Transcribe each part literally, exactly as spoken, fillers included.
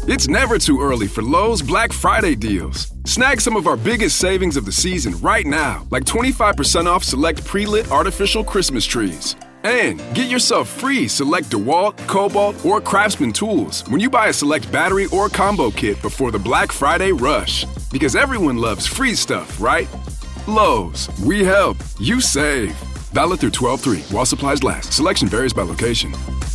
It's never too early for Lowe's Black Friday deals. Snag some of our biggest savings of the season right now, like twenty-five percent off select pre-lit artificial Christmas trees. And get yourself free select DeWalt, Cobalt, or Craftsman tools when you buy a select battery or combo kit before the Black Friday rush. Because everyone loves free stuff, right? Lowe's, we help, you save. Valid through twelve three while supplies last. Selection varies by location.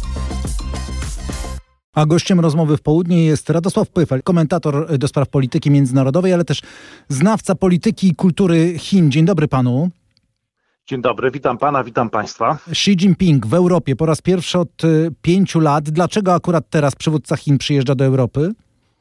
A gościem rozmowy w południe jest Radosław Pyfel, komentator do spraw polityki międzynarodowej, ale też znawca polityki i kultury Chin. Dzień dobry panu. Dzień dobry, witam pana, witam państwa. Xi Jinping w Europie po raz pierwszy od pięciu lat. Dlaczego akurat teraz przywódca Chin przyjeżdża do Europy?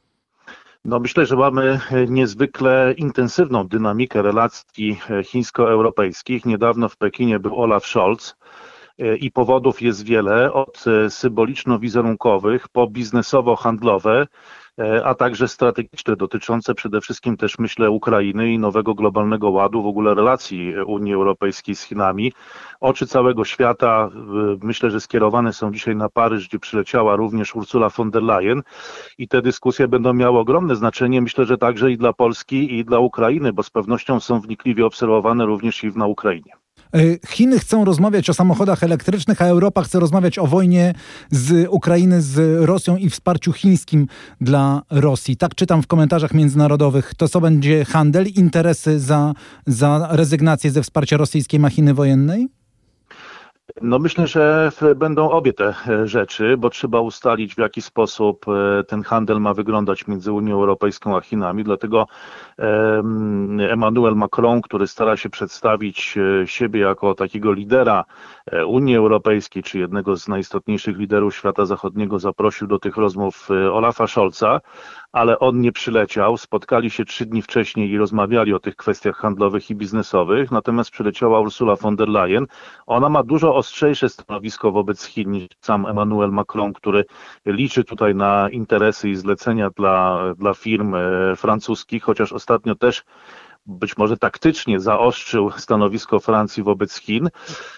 No myślę, że mamy niezwykle intensywną dynamikę relacji chińsko-europejskich. Niedawno w Pekinie był Olaf Scholz i powodów jest wiele, od symboliczno-wizerunkowych po biznesowo-handlowe, a także strategiczne, dotyczące przede wszystkim też, myślę, Ukrainy i nowego globalnego ładu, w ogóle relacji Unii Europejskiej z Chinami. Oczy całego świata, myślę, że skierowane są dzisiaj na Paryż, gdzie przyleciała również Ursula von der Leyen i te dyskusje będą miały ogromne znaczenie, myślę, że także i dla Polski, i dla Ukrainy, bo z pewnością są wnikliwie obserwowane również i na Ukrainie. Chiny chcą rozmawiać o samochodach elektrycznych, a Europa chce rozmawiać o wojnie z Ukrainy z Rosją i wsparciu chińskim dla Rosji. Tak czytam w komentarzach międzynarodowych. To co będzie handel, interesy za, za rezygnację ze wsparcia rosyjskiej machiny wojennej? No myślę, że będą obie te rzeczy, bo trzeba ustalić, w jaki sposób ten handel ma wyglądać między Unią Europejską a Chinami. Dlatego Emmanuel Macron, który stara się przedstawić siebie jako takiego lidera Unii Europejskiej, czy jednego z najistotniejszych liderów świata zachodniego, zaprosił do tych rozmów Olafa Scholza, ale on nie przyleciał. Spotkali się trzy dni wcześniej i rozmawiali o tych kwestiach handlowych i biznesowych, natomiast przyleciała Ursula von der Leyen. Ona ma dużo ostrzejsze stanowisko wobec Chin niż sam Emmanuel Macron, który liczy tutaj na interesy i zlecenia dla, dla firm francuskich, chociaż ostatnio też być może taktycznie zaostrzył stanowisko Francji wobec Chin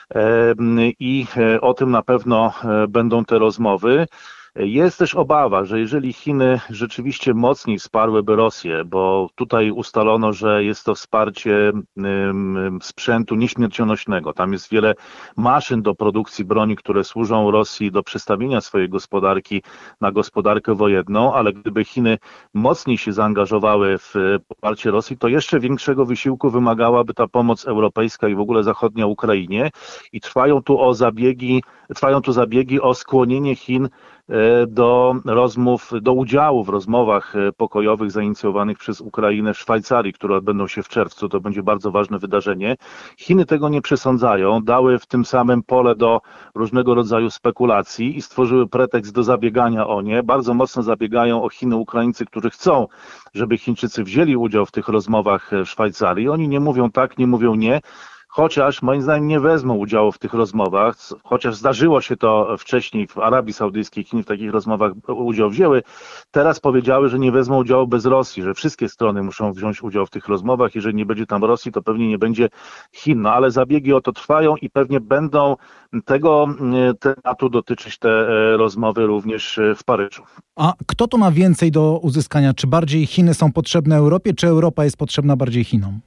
i o tym na pewno będą te rozmowy. Jest też obawa, że jeżeli Chiny rzeczywiście mocniej wsparłyby Rosję, bo tutaj ustalono, że jest to wsparcie sprzętu nieśmiercionośnego. Tam jest wiele maszyn do produkcji broni, które służą Rosji do przestawienia swojej gospodarki na gospodarkę wojenną, ale gdyby Chiny mocniej się zaangażowały w poparcie Rosji, to jeszcze większego wysiłku wymagałaby ta pomoc europejska i w ogóle zachodnia Ukrainie. I trwają tu o zabiegi, trwają tu zabiegi o skłonienie Chin do rozmów, do udziału w rozmowach pokojowych zainicjowanych przez Ukrainę w Szwajcarii, które odbędą się w czerwcu. To będzie bardzo ważne wydarzenie. Chiny tego nie przesądzają, dały w tym samym pole do różnego rodzaju spekulacji i stworzyły pretekst do zabiegania o nie. Bardzo mocno zabiegają o Chiny Ukraińcy, którzy chcą, żeby Chińczycy wzięli udział w tych rozmowach w Szwajcarii. Oni nie mówią tak, nie mówią nie. Chociaż moim zdaniem nie wezmą udziału w tych rozmowach, chociaż zdarzyło się to wcześniej w Arabii Saudyjskiej, Chiny w takich rozmowach udział wzięły, teraz powiedziały, że nie wezmą udziału bez Rosji, że wszystkie strony muszą wziąć udział w tych rozmowach. Jeżeli nie będzie tam Rosji, to pewnie nie będzie Chin. No ale zabiegi o to trwają i pewnie będą tego tematu dotyczyć te rozmowy również w Paryżu. A kto tu ma więcej do uzyskania? Czy bardziej Chiny są potrzebne Europie, czy Europa jest potrzebna bardziej Chinom?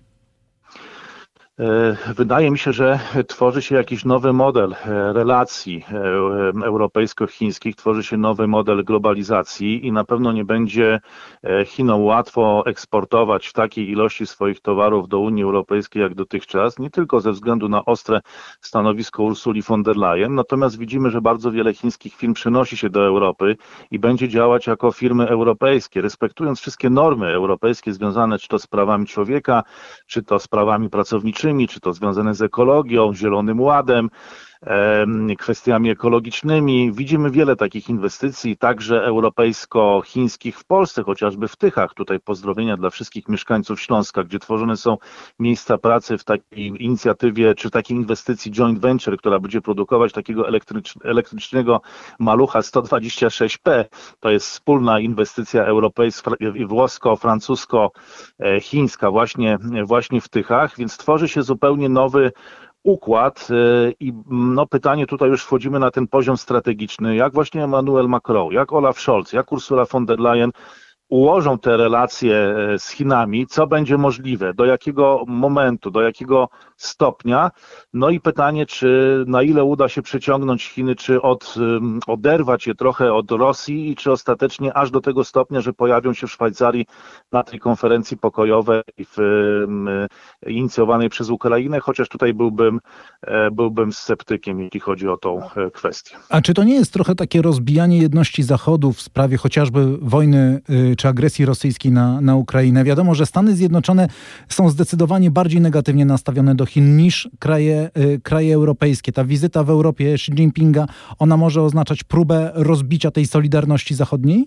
Wydaje mi się, że tworzy się jakiś nowy model relacji europejsko-chińskich, tworzy się nowy model globalizacji i na pewno nie będzie Chinom łatwo eksportować w takiej ilości swoich towarów do Unii Europejskiej jak dotychczas, nie tylko ze względu na ostre stanowisko Ursuli von der Leyen, natomiast widzimy, że bardzo wiele chińskich firm przenosi się do Europy i będzie działać jako firmy europejskie, respektując wszystkie normy europejskie związane czy to z prawami człowieka, czy to z prawami pracowniczymi, czy to związane z ekologią, Zielonym Ładem, kwestiami ekologicznymi. Widzimy wiele takich inwestycji, także europejsko-chińskich w Polsce, chociażby w Tychach. Tutaj pozdrowienia dla wszystkich mieszkańców Śląska, gdzie tworzone są miejsca pracy w takiej inicjatywie, czy takiej inwestycji joint venture, która będzie produkować takiego elektrycz, elektrycznego malucha sto dwadzieścia sześć P. To jest wspólna inwestycja europejska, włosko-francusko-chińska właśnie, właśnie w Tychach, więc tworzy się zupełnie nowy układ i no pytanie, tutaj już wchodzimy na ten poziom strategiczny, jak właśnie Emmanuel Macron, jak Olaf Scholz, jak Ursula von der Leyen ułożą te relacje z Chinami, co będzie możliwe, do jakiego momentu, do jakiego stopnia. No i pytanie, czy na ile uda się przyciągnąć Chiny, czy od, oderwać je trochę od Rosji i czy ostatecznie aż do tego stopnia, że pojawią się w Szwajcarii na tej konferencji pokojowej w, inicjowanej przez Ukrainę, chociaż tutaj byłbym, byłbym sceptykiem, jeśli chodzi o tą kwestię. A czy to nie jest trochę takie rozbijanie jedności Zachodu w sprawie chociażby wojny czy agresji rosyjskiej na, na Ukrainę? Wiadomo, że Stany Zjednoczone są zdecydowanie bardziej negatywnie nastawione do Chin niż kraje, kraje europejskie. Ta wizyta w Europie Xi Jinpinga, ona może oznaczać próbę rozbicia tej solidarności zachodniej?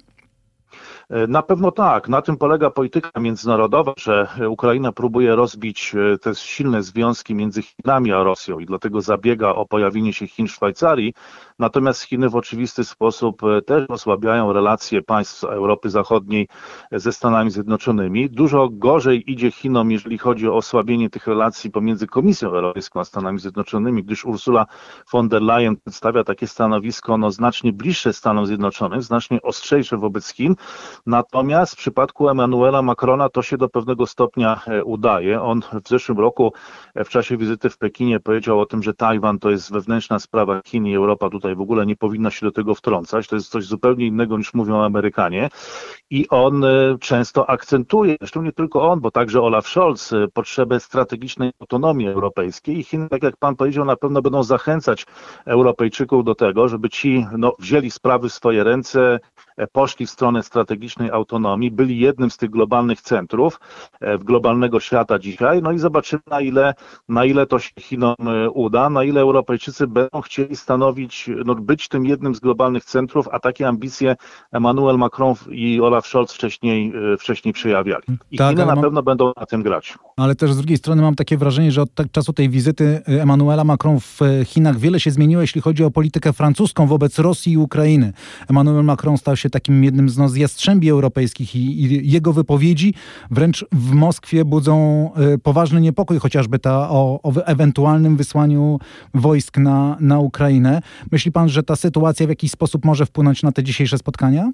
Na pewno tak. Na tym polega polityka międzynarodowa, że Ukraina próbuje rozbić te silne związki między Chinami a Rosją i dlatego zabiega o pojawienie się Chin w Szwajcarii. Natomiast Chiny w oczywisty sposób też osłabiają relacje państw Europy Zachodniej ze Stanami Zjednoczonymi. Dużo gorzej idzie Chinom, jeżeli chodzi o osłabienie tych relacji pomiędzy Komisją Europejską a Stanami Zjednoczonymi, gdyż Ursula von der Leyen przedstawia takie stanowisko no, znacznie bliższe Stanom Zjednoczonym, znacznie ostrzejsze wobec Chin. Natomiast w przypadku Emmanuela Macrona to się do pewnego stopnia udaje. On w zeszłym roku w czasie wizyty w Pekinie powiedział o tym, że Tajwan to jest wewnętrzna sprawa Chin i Europa tutaj w ogóle nie powinna się do tego wtrącać. To jest coś zupełnie innego niż mówią Amerykanie. I on często akcentuje, zresztą nie tylko on, bo także Olaf Scholz, potrzebę strategicznej autonomii europejskiej. I Chiny, tak jak pan powiedział, na pewno będą zachęcać Europejczyków do tego, żeby ci no, wzięli sprawy w swoje ręce, poszli w stronę strategicznej autonomii, byli jednym z tych globalnych centrów w globalnego świata dzisiaj, no i zobaczymy na ile, na ile to się Chinom uda, na ile Europejczycy będą chcieli stanowić, no, być tym jednym z globalnych centrów, a takie ambicje Emmanuel Macron i Olaf Scholz wcześniej, wcześniej przejawiali. I tak, Chiny na mam... pewno będą na tym grać. Ale też z drugiej strony mam takie wrażenie, że od tak czasu tej wizyty Emmanuela Macron w Chinach wiele się zmieniło, jeśli chodzi o politykę francuską wobec Rosji i Ukrainy. Emmanuel Macron stał się takim jednym z, no, z jastrzębi europejskich i, i jego wypowiedzi wręcz w Moskwie budzą y, poważny niepokój, chociażby ta o, o ewentualnym wysłaniu wojsk na, na Ukrainę. Myśli pan, że ta sytuacja w jakiś sposób może wpłynąć na te dzisiejsze spotkania?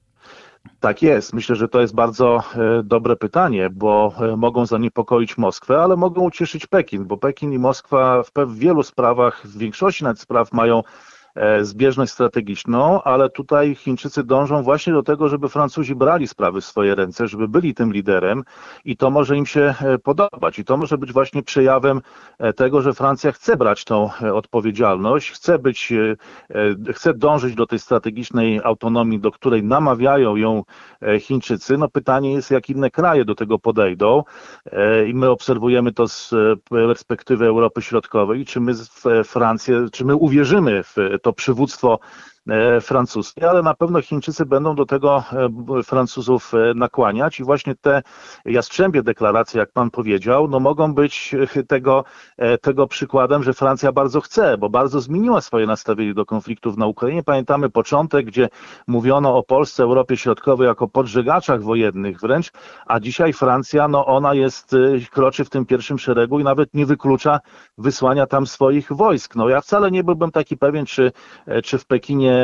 Tak jest. Myślę, że to jest bardzo e, dobre pytanie, bo e, mogą zaniepokoić Moskwę, ale mogą ucieszyć Pekin, bo Pekin i Moskwa w, w wielu sprawach, w większości nawet spraw mają zbieżność strategiczną, ale tutaj Chińczycy dążą właśnie do tego, żeby Francuzi brali sprawy w swoje ręce, żeby byli tym liderem i to może im się podobać i to może być właśnie przejawem tego, że Francja chce brać tą odpowiedzialność, chce być, chce dążyć do tej strategicznej autonomii, do której namawiają ją Chińczycy. No pytanie jest, jak inne kraje do tego podejdą i my obserwujemy to z perspektywy Europy Środkowej, czy my Francję, czy my uwierzymy w to przywództwo francuskie, ale na pewno Chińczycy będą do tego Francuzów nakłaniać i właśnie te jastrzębie deklaracje, jak pan powiedział, no mogą być tego, tego przykładem, że Francja bardzo chce, bo bardzo zmieniła swoje nastawienie do konfliktów na Ukrainie. Pamiętamy początek, gdzie mówiono o Polsce, Europie Środkowej jako podżegaczach wojennych wręcz, a dzisiaj Francja, no ona jest, kroczy w tym pierwszym szeregu i nawet nie wyklucza wysłania tam swoich wojsk. No ja wcale nie byłbym taki pewien, czy, czy w Pekinie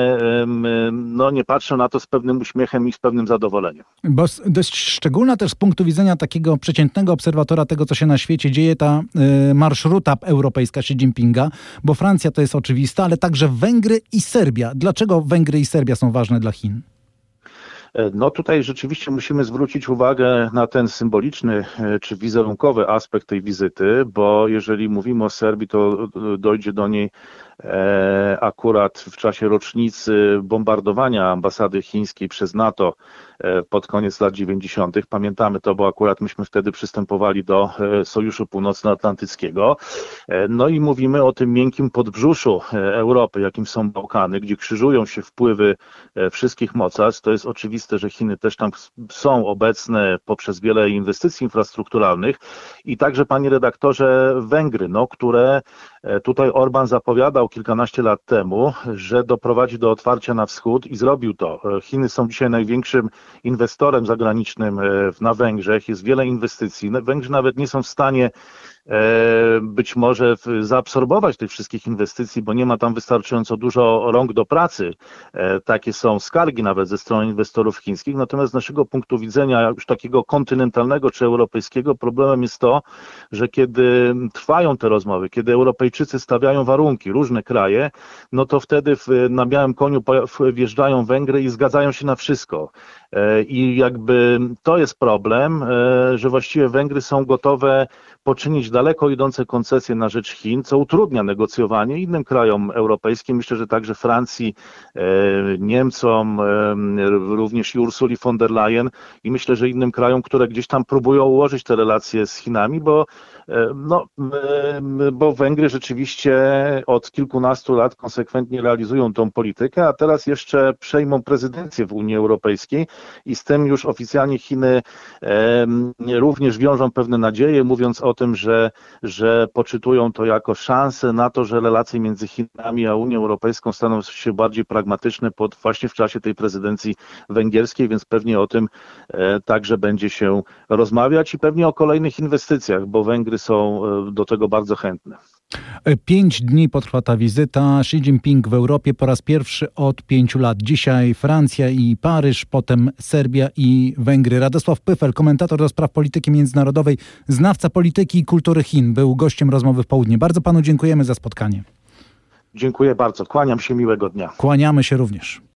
no nie patrzę na to z pewnym uśmiechem i z pewnym zadowoleniem. Bo dość szczególna też z punktu widzenia takiego przeciętnego obserwatora tego, co się na świecie dzieje, ta y, marszruta europejska Xi Jinpinga, bo Francja to jest oczywista, ale także Węgry i Serbia. Dlaczego Węgry i Serbia są ważne dla Chin? No tutaj rzeczywiście musimy zwrócić uwagę na ten symboliczny czy wizerunkowy aspekt tej wizyty, bo jeżeli mówimy o Serbii, to dojdzie do niej akurat w czasie rocznicy bombardowania ambasady chińskiej przez NATO pod koniec lat dziewięćdziesiątych. Pamiętamy to, bo akurat myśmy wtedy przystępowali do Sojuszu Północnoatlantyckiego. No i mówimy o tym miękkim podbrzuszu Europy, jakim są Bałkany, gdzie krzyżują się wpływy wszystkich mocarstw. To jest oczywiste, że Chiny też tam są obecne poprzez wiele inwestycji infrastrukturalnych i także, panie redaktorze, Węgry, no, które tutaj Orban zapowiadał kilkanaście lat temu, że doprowadzi do otwarcia na wschód i zrobił to. Chiny są dzisiaj największym inwestorem zagranicznym na Węgrzech, jest wiele inwestycji. Węgrzy nawet nie są w stanie być może zaabsorbować tych wszystkich inwestycji, bo nie ma tam wystarczająco dużo rąk do pracy. Takie są skargi nawet ze strony inwestorów chińskich. Natomiast z naszego punktu widzenia już takiego kontynentalnego czy europejskiego problemem jest to, że kiedy trwają te rozmowy, kiedy Europejczycy stawiają warunki, różne kraje, no to wtedy w, na białym koniu wjeżdżają Węgry i zgadzają się na wszystko. I jakby to jest problem, że właściwie Węgry są gotowe poczynić daleko idące koncesje na rzecz Chin, co utrudnia negocjowanie innym krajom europejskim. Myślę, że także Francji, Niemcom, również i Ursuli von der Leyen i myślę, że innym krajom, które gdzieś tam próbują ułożyć te relacje z Chinami, bo, no, bo Węgry rzeczywiście od kilkunastu lat konsekwentnie realizują tą politykę, a teraz jeszcze przejmą prezydencję w Unii Europejskiej i z tym już oficjalnie Chiny również wiążą pewne nadzieje, mówiąc o tym, że, że poczytują to jako szansę na to, że relacje między Chinami a Unią Europejską staną się bardziej pragmatyczne pod, właśnie w czasie tej prezydencji węgierskiej, więc pewnie o tym e, także będzie się rozmawiać i pewnie o kolejnych inwestycjach, bo Węgry są e, do tego bardzo chętne. Pięć dni potrwa ta wizyta. Xi Jinping w Europie po raz pierwszy od pięciu lat. Dzisiaj Francja i Paryż, potem Serbia i Węgry. Radosław Pyfel, komentator do spraw polityki międzynarodowej, znawca polityki i kultury Chin, był gościem rozmowy w południe. Bardzo panu dziękujemy za spotkanie. Dziękuję bardzo. Kłaniam się, miłego dnia. Kłaniamy się również.